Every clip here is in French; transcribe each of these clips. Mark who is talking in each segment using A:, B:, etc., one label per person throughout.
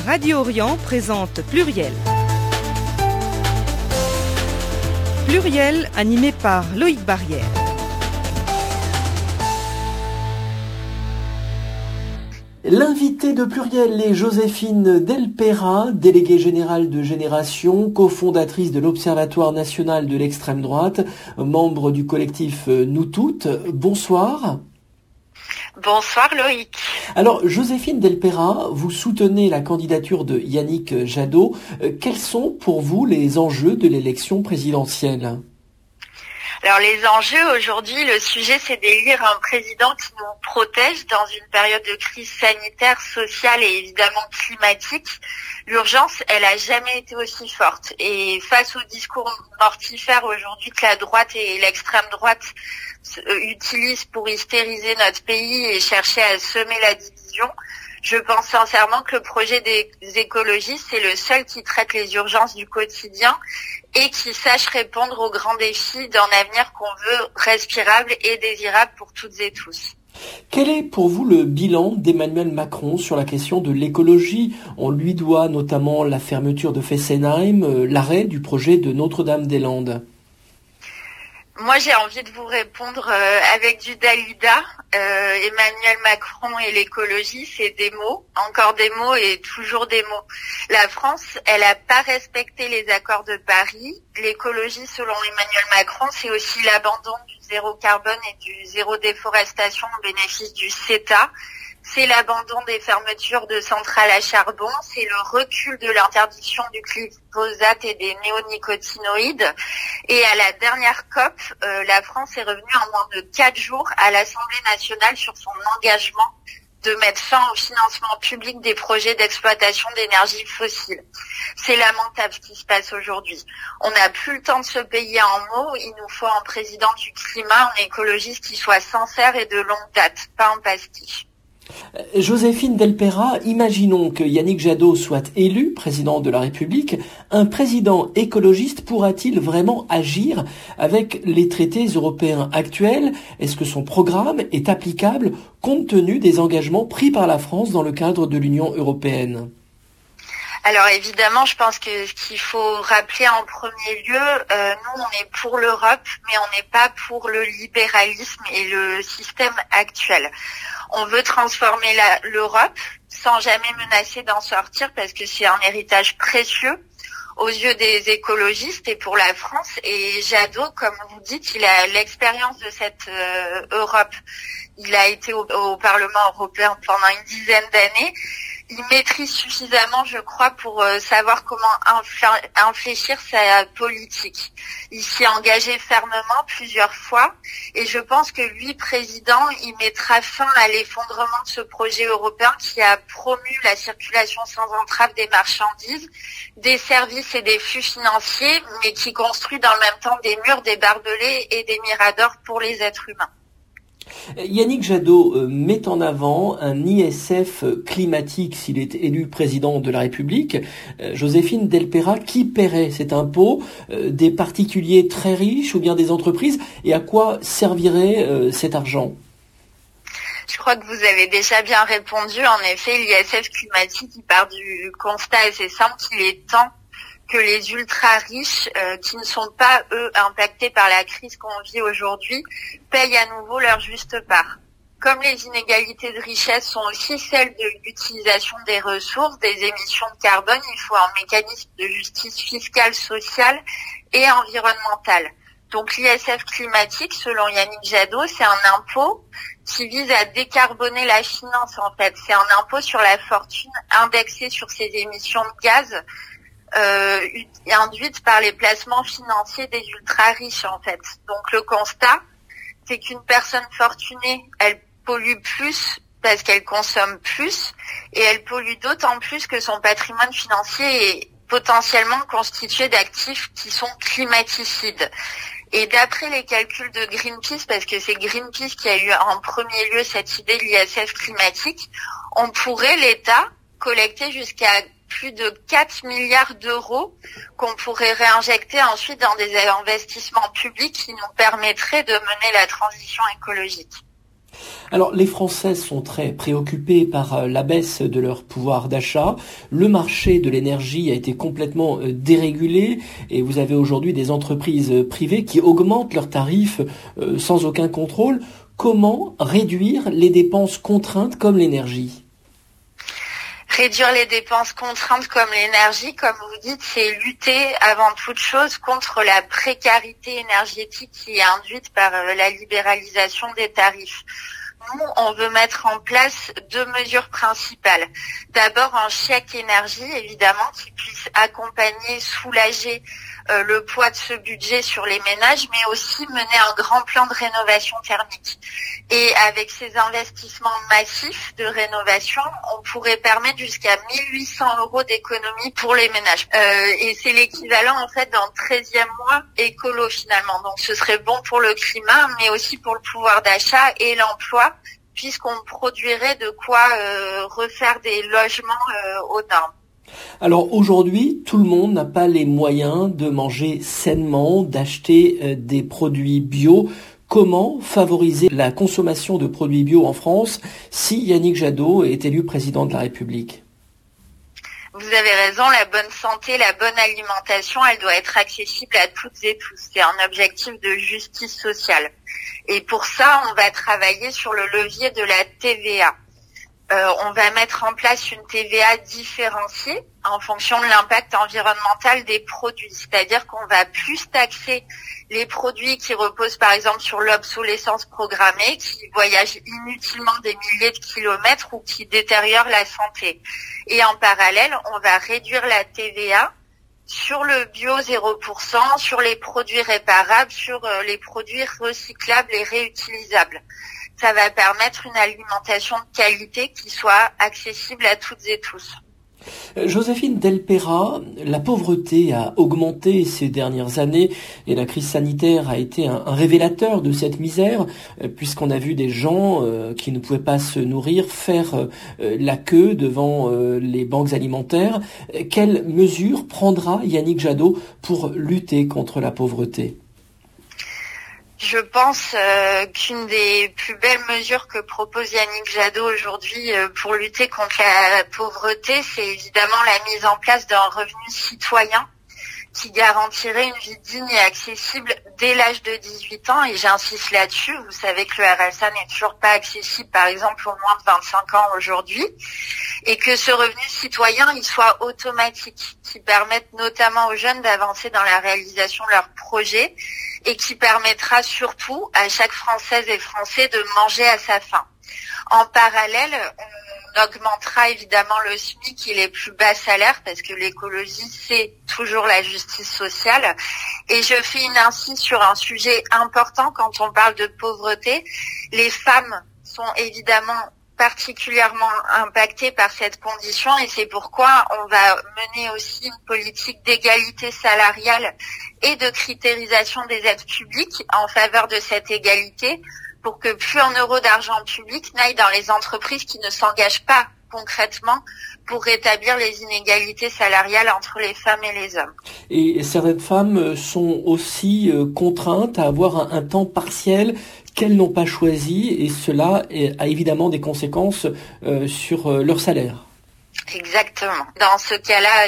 A: Radio Orient présente Pluriel. Pluriel animé par Loïc Barrière.
B: L'invité de Pluriel est Joséphine Delpera, déléguée générale de Génération, cofondatrice de l'Observatoire national de l'extrême droite, membre du collectif Nous Toutes. Bonsoir.
C: Bonsoir Loïc.
B: Alors Joséphine Delpera, vous soutenez la candidature de Yannick Jadot. Quels sont pour vous les enjeux de l'élection présidentielle ?
C: Alors les enjeux aujourd'hui, le sujet c'est d'élire un président qui nous protège dans une période de crise sanitaire, sociale et évidemment climatique. L'urgence, elle a jamais été aussi forte. Et face au discours mortifère aujourd'hui que la droite et l'extrême droite utilisent pour hystériser notre pays et chercher à semer la division, je pense sincèrement que le projet des écologistes, c'est le seul qui traite les urgences du quotidien et qui sache répondre aux grands défis d'un avenir qu'on veut respirable et désirable pour toutes et tous.
B: Quel est pour vous le bilan d'Emmanuel Macron sur la question de l'écologie ? On lui doit notamment la fermeture de Fessenheim, l'arrêt du projet de Notre-Dame-des-Landes.
C: Moi, j'ai envie de vous répondre avec du Dalida. Emmanuel Macron et l'écologie, c'est des mots, encore des mots et toujours des mots. La France, elle n'a pas respecté les accords de Paris. L'écologie, selon Emmanuel Macron, c'est aussi l'abandon du zéro carbone et du zéro déforestation au bénéfice du CETA. C'est l'abandon des fermetures de centrales à charbon, c'est le recul de l'interdiction du glyphosate et des néonicotinoïdes. Et à la dernière COP, la France est revenue en moins de 4 jours à l'Assemblée nationale sur son engagement de mettre fin au financement public des projets d'exploitation d'énergie fossile. C'est lamentable ce qui se passe aujourd'hui. On n'a plus le temps de se payer en mots, il nous faut un président du climat, un écologiste qui soit sincère et de longue date, pas un pastiche.
B: Joséphine Delpera, imaginons que Yannick Jadot soit élu président de la République. Un président écologiste pourra-t-il vraiment agir avec les traités européens actuels ? Est-ce que son programme est applicable compte tenu des engagements pris par la France dans le cadre de l'Union européenne ?
C: Alors évidemment, je pense que ce qu'il faut rappeler en premier lieu, nous on est pour l'Europe, mais on n'est pas pour le libéralisme et le système actuel. On veut transformer l'Europe sans jamais menacer d'en sortir parce que c'est un héritage précieux aux yeux des écologistes et pour la France. Et Jadot, comme vous dites, il a l'expérience de cette Europe. Il a été au Parlement européen pendant une dizaine d'années. Il maîtrise suffisamment, je crois, pour savoir comment infléchir sa politique. Il s'y est engagé fermement plusieurs fois et je pense que lui, président, il mettra fin à l'effondrement de ce projet européen qui a promu la circulation sans entrave des marchandises, des services et des flux financiers, mais qui construit dans le même temps des murs, des barbelés et des miradors pour les êtres humains.
B: Yannick Jadot met en avant un ISF climatique s'il est élu président de la République. Joséphine Delpera, qui paierait cet impôt ? Des particuliers très riches ou bien des entreprises ? Et à quoi servirait cet argent ?
C: Je crois que vous avez déjà bien répondu. En effet, l'ISF climatique, il part du constat assez simple qu'il est temps que les ultra-riches, qui ne sont pas, eux, impactés par la crise qu'on vit aujourd'hui, payent à nouveau leur juste part. Comme les inégalités de richesse sont aussi celles de l'utilisation des ressources, des émissions de carbone, il faut un mécanisme de justice fiscale, sociale et environnementale. Donc l'ISF climatique, selon Yannick Jadot, c'est un impôt qui vise à décarboner la finance, en fait. C'est un impôt sur la fortune indexé sur ses émissions de gaz, induite par les placements financiers des ultra-riches, en fait. Donc le constat, c'est qu'une personne fortunée, elle pollue plus parce qu'elle consomme plus et elle pollue d'autant plus que son patrimoine financier est potentiellement constitué d'actifs qui sont climaticides. Et d'après les calculs de Greenpeace, parce que c'est Greenpeace qui a eu en premier lieu cette idée de l'ISF climatique, on pourrait, l'État, collecter jusqu'à plus de 4 milliards d'euros qu'on pourrait réinjecter ensuite dans des investissements publics qui nous permettraient de mener la transition écologique.
B: Alors, les Français sont très préoccupés par la baisse de leur pouvoir d'achat. Le marché de l'énergie a été complètement dérégulé et vous avez aujourd'hui des entreprises privées qui augmentent leurs tarifs sans aucun contrôle. Comment réduire les dépenses contraintes comme l'énergie ?
C: Réduire les dépenses contraintes comme l'énergie, comme vous dites, c'est lutter avant toute chose contre la précarité énergétique qui est induite par la libéralisation des tarifs. Nous, on veut mettre en place 2 mesures principales. D'abord, un chèque énergie, évidemment, qui puisse accompagner, soulager le poids de ce budget sur les ménages, mais aussi mener un grand plan de rénovation thermique. Et avec ces investissements massifs de rénovation, on pourrait permettre jusqu'à 1 800 € d'économie pour les ménages. Et c'est l'équivalent en fait d'un 13e mois écolo finalement. Donc ce serait bon pour le climat, mais aussi pour le pouvoir d'achat et l'emploi, puisqu'on produirait de quoi refaire des logements aux normes.
B: Alors aujourd'hui, tout le monde n'a pas les moyens de manger sainement, d'acheter des produits bio. Comment favoriser la consommation de produits bio en France si Yannick Jadot est élu président de la République ?
C: Vous avez raison, la bonne santé, la bonne alimentation, elle doit être accessible à toutes et tous. C'est un objectif de justice sociale. Et pour ça, on va travailler sur le levier de la TVA. On va mettre en place une TVA différenciée en fonction de l'impact environnemental des produits. C'est-à-dire qu'on va plus taxer les produits qui reposent par exemple sur l'obsolescence programmée, qui voyagent inutilement des milliers de kilomètres ou qui détériorent la santé. Et en parallèle, on va réduire la TVA sur le bio 0%, sur les produits réparables, sur les produits recyclables et réutilisables. Ça va permettre une alimentation de qualité qui soit accessible à toutes et tous.
B: Joséphine Delpeyrat, la pauvreté a augmenté ces dernières années et la crise sanitaire a été un révélateur de cette misère puisqu'on a vu des gens qui ne pouvaient pas se nourrir faire la queue devant les banques alimentaires. Quelles mesures prendra Yannick Jadot pour lutter contre la pauvreté ?
C: Je pense qu'une des plus belles mesures que propose Yannick Jadot aujourd'hui pour lutter contre la pauvreté, c'est évidemment la mise en place d'un revenu citoyen qui garantirait une vie digne et accessible dès l'âge de 18 ans. Et j'insiste là-dessus, vous savez que le RSA n'est toujours pas accessible, par exemple, aux moins de 25 ans aujourd'hui. Et que ce revenu citoyen, il soit automatique, qui permette notamment aux jeunes d'avancer dans la réalisation de leurs projets et qui permettra surtout à chaque Française et Français de manger à sa faim. En parallèle, on augmentera évidemment le SMIC et les plus bas salaires parce que l'écologie, c'est toujours la justice sociale. Et je fais une insiste sur un sujet important quand on parle de pauvreté. Les femmes sont évidemment particulièrement impactées par cette condition et c'est pourquoi on va mener aussi une politique d'égalité salariale et de critérisation des aides publiques en faveur de cette égalité pour que plus un euro d'argent public n'aille dans les entreprises qui ne s'engagent pas concrètement pour rétablir les inégalités salariales entre les femmes et les hommes.
B: Et certaines femmes sont aussi contraintes à avoir un temps partiel qu'elles n'ont pas choisi et cela a évidemment des conséquences sur leur salaire.
C: Exactement. Dans ce cas-là,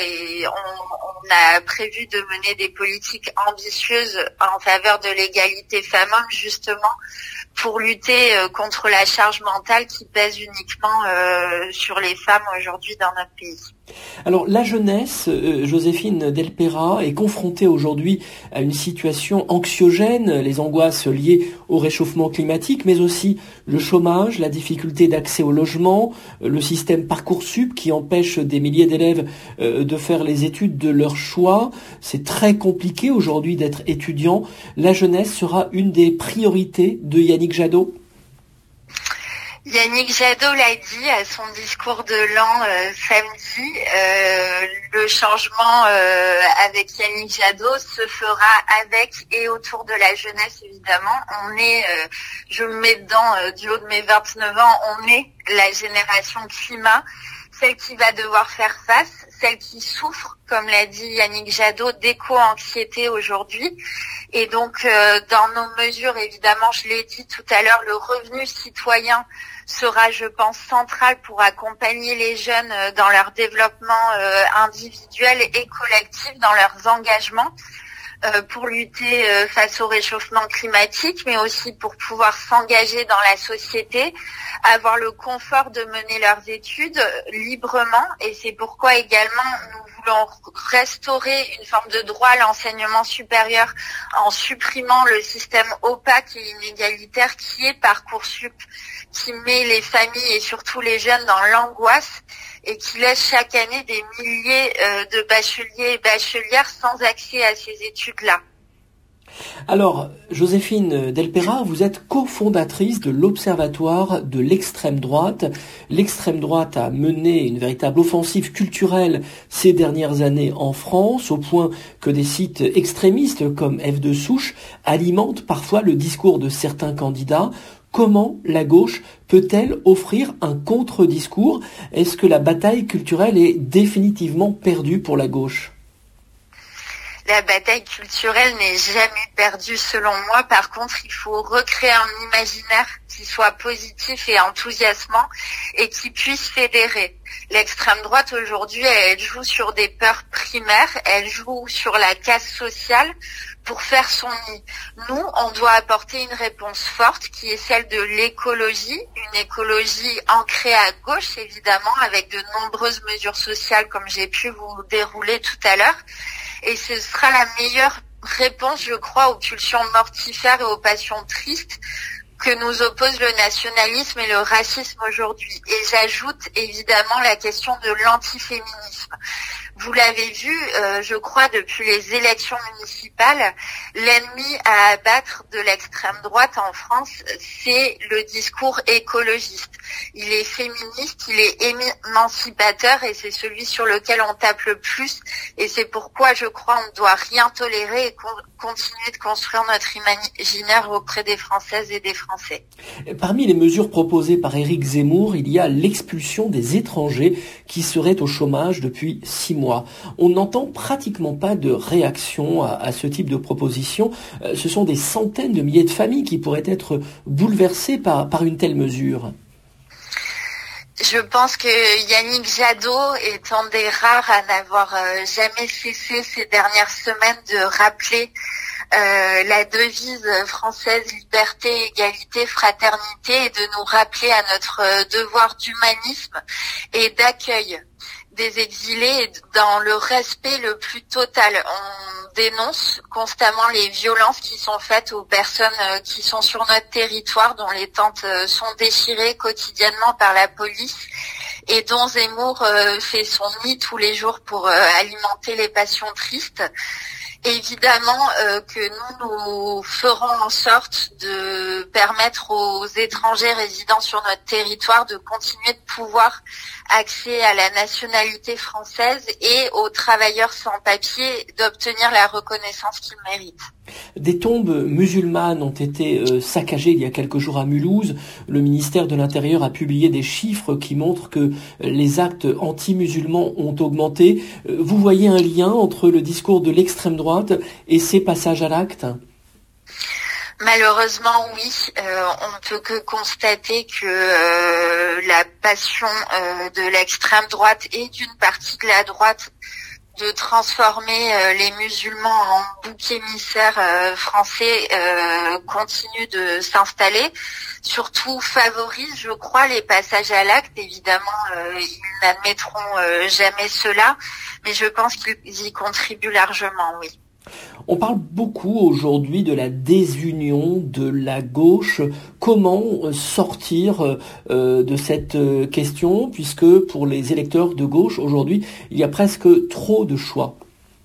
C: on a prévu de mener des politiques ambitieuses en faveur de l'égalité femmes-hommes, justement, pour lutter contre la charge mentale qui pèse uniquement sur les femmes aujourd'hui dans notre pays.
B: Alors la jeunesse, Joséphine Delpeyrat, est confrontée aujourd'hui à une situation anxiogène, les angoisses liées au réchauffement climatique, mais aussi le chômage, la difficulté d'accès au logement, le système Parcoursup qui empêche des milliers d'élèves de faire les études de leur choix. C'est très compliqué aujourd'hui d'être étudiant. La jeunesse sera une des priorités de Yannick Jadot.
C: Yannick Jadot l'a dit à son discours de l'an samedi, le changement avec Yannick Jadot se fera avec et autour de la jeunesse évidemment. On est, je me mets dedans du haut de mes 29 ans, on est la génération climat celle qui va devoir faire face, celle qui souffre, comme l'a dit Yannick Jadot, d'éco-anxiété aujourd'hui. Et donc, dans nos mesures, évidemment, je l'ai dit tout à l'heure, le revenu citoyen sera, je pense, central pour accompagner les jeunes dans leur développement individuel et collectif, dans leurs engagements, pour lutter face au réchauffement climatique, mais aussi pour pouvoir s'engager dans la société, avoir le confort de mener leurs études librement. Et c'est pourquoi également nous voulons restaurer une forme de droit à l'enseignement supérieur en supprimant le système opaque et inégalitaire qui est Parcoursup, qui met les familles et surtout les jeunes dans l'angoisse et qui laisse chaque année des milliers de bacheliers et bachelières sans accès à ces études-là.
B: Alors, Joséphine Delpeyrat, vous êtes cofondatrice de l'Observatoire de l'extrême droite. L'extrême droite a mené une véritable offensive culturelle ces dernières années en France, au point que des sites extrémistes comme F2 Souche alimentent parfois le discours de certains candidats. Comment la gauche peut-elle offrir un contre-discours? Est-ce que la bataille culturelle est définitivement perdue pour la gauche?
C: La bataille culturelle n'est jamais perdue selon moi. Par contre, il faut recréer un imaginaire qui soit positif et enthousiasmant et qui puisse fédérer. L'extrême droite aujourd'hui, elle joue sur des peurs primaires, elle joue sur la casse sociale pour faire son nid. Nous, on doit apporter une réponse forte qui est celle de l'écologie, une écologie ancrée à gauche évidemment, avec de nombreuses mesures sociales comme j'ai pu vous dérouler tout à l'heure. Et ce sera la meilleure réponse, je crois, aux pulsions mortifères et aux passions tristes que nous opposent le nationalisme et le racisme aujourd'hui. Et j'ajoute évidemment la question de l'antiféminisme. Vous l'avez vu, je crois, depuis les élections municipales, l'ennemi à abattre de l'extrême droite en France, c'est le discours écologiste. Il est féministe, il est émancipateur et c'est celui sur lequel on tape le plus. Et c'est pourquoi, je crois, on ne doit rien tolérer et continuer de construire notre imaginaire auprès des Françaises et des Français.
B: Parmi les mesures proposées par Éric Zemmour, il y a l'expulsion des étrangers qui seraient au chômage depuis 6 mois. On n'entend pratiquement pas de réaction à ce type de proposition. Ce sont des centaines de milliers de familles qui pourraient être bouleversées par une telle mesure.
C: Je pense que Yannick Jadot est un des rares à n'avoir jamais cessé ces dernières semaines de rappeler la devise française liberté, égalité, fraternité et de nous rappeler à notre devoir d'humanisme et d'accueil des exilés dans le respect le plus total. On dénonce constamment les violences qui sont faites aux personnes qui sont sur notre territoire, dont les tentes sont déchirées quotidiennement par la police et dont Zemmour fait son nid tous les jours pour alimenter les passions tristes. Évidemment que nous ferons en sorte de permettre aux étrangers résidant sur notre territoire de continuer de pouvoir accès à la nationalité française et aux travailleurs sans papier d'obtenir la reconnaissance qu'ils méritent.
B: Des tombes musulmanes ont été saccagées il y a quelques jours à Mulhouse. Le ministère de l'Intérieur a publié des chiffres qui montrent que les actes anti-musulmans ont augmenté. Vous voyez un lien entre le discours de l'extrême droite et ces passages à l'acte ?
C: Malheureusement, oui. On ne peut que constater que la passion de l'extrême droite et d'une partie de la droite de transformer les musulmans en bouc émissaire français continue de s'installer. Surtout favorise, je crois, les passages à l'acte. Évidemment, ils n'admettront jamais cela, mais je pense qu'ils y contribuent largement, oui.
B: On parle beaucoup aujourd'hui de la désunion de la gauche. Comment sortir de cette question, puisque pour les électeurs de gauche, aujourd'hui, il y a presque trop de choix?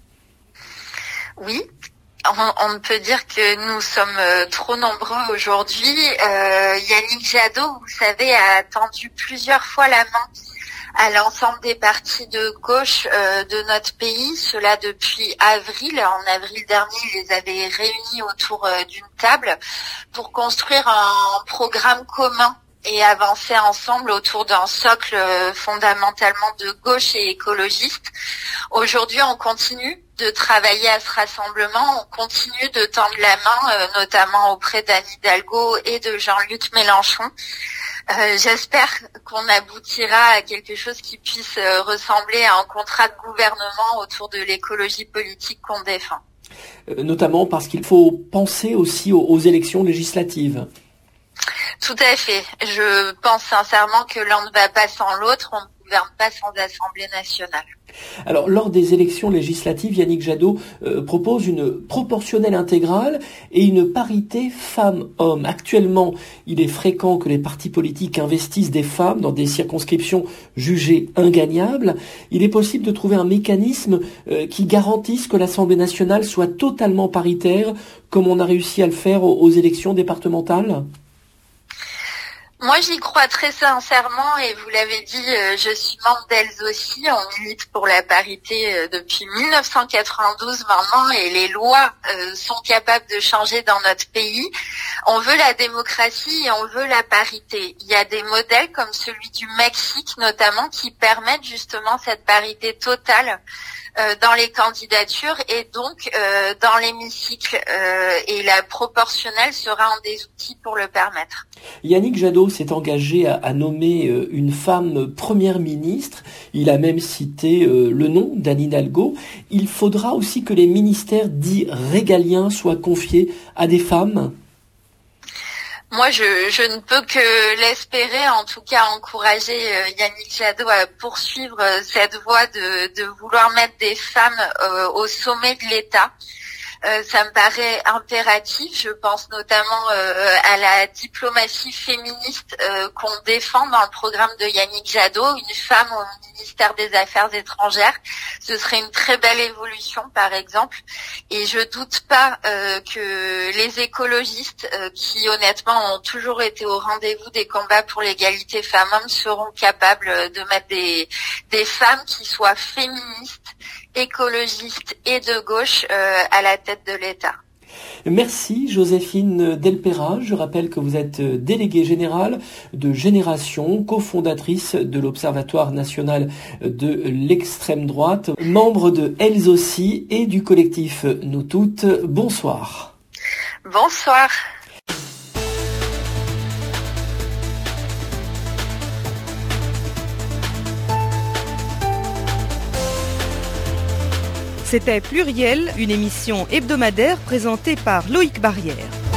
C: Oui, on ne peut dire que nous sommes trop nombreux aujourd'hui. Yannick Jadot, vous savez, a tendu plusieurs fois la main à l'ensemble des partis de gauche de notre pays, cela depuis avril. En avril dernier, il les avait réunis autour d'une table pour construire un programme commun et avancer ensemble autour d'un socle fondamentalement de gauche et écologiste. Aujourd'hui, on continue de travailler à ce rassemblement, on continue de tendre la main, notamment auprès d'Anne Hidalgo et de Jean-Luc Mélenchon. J'espère qu'on aboutira à quelque chose qui puisse ressembler à un contrat de gouvernement autour de l'écologie politique qu'on défend.
B: Notamment parce qu'il faut penser aussi aux élections législatives.
C: Tout à fait. Je pense sincèrement que l'un ne va pas sans l'autre, on ne gouverne pas sans Assemblée nationale.
B: Alors, lors des élections législatives, Yannick Jadot propose une proportionnelle intégrale et une parité femmes-hommes. Actuellement, il est fréquent que les partis politiques investissent des femmes dans des circonscriptions jugées ingagnables. Il est possible de trouver un mécanisme qui garantisse que l'Assemblée nationale soit totalement paritaire, comme on a réussi à le faire aux élections départementales ?
C: Moi, j'y crois très sincèrement et vous l'avez dit, je suis membre d'Elles aussi. On milite pour la parité depuis 1992 maintenant et les lois sont capables de changer dans notre pays. On veut la démocratie et on veut la parité. Il y a des modèles comme celui du Mexique notamment qui permettent justement cette parité totale dans les candidatures et donc dans l'hémicycle et la proportionnelle sera un des outils pour le permettre.
B: Yannick Jadot s'est engagé à nommer une femme première ministre. Il a même cité le nom d'Anne Hidalgo. Il faudra aussi que les ministères dits régaliens soient confiés à des femmes.
C: Moi, je ne peux que l'espérer, en tout cas encourager Yannick Jadot à poursuivre cette voie de vouloir mettre des femmes au sommet de l'État. Ça me paraît impératif. Je pense notamment à la diplomatie féministe qu'on défend dans le programme de Yannick Jadot, une femme au ministère des Affaires étrangères. Ce serait une très belle évolution, par exemple. Et je doute pas que les écologistes, qui honnêtement ont toujours été au rendez-vous des combats pour l'égalité femmes-hommes, seront capables de mettre des femmes qui soient féministes, écologiste et de gauche à la tête de l'État.
B: Merci Joséphine Delpera. Je rappelle que vous êtes déléguée générale de Génération, cofondatrice de l'Observatoire national de l'extrême droite, membre de Elles aussi et du collectif Nous Toutes. Bonsoir.
C: Bonsoir.
A: C'était Pluriel, une émission hebdomadaire présentée par Loïc Barrière.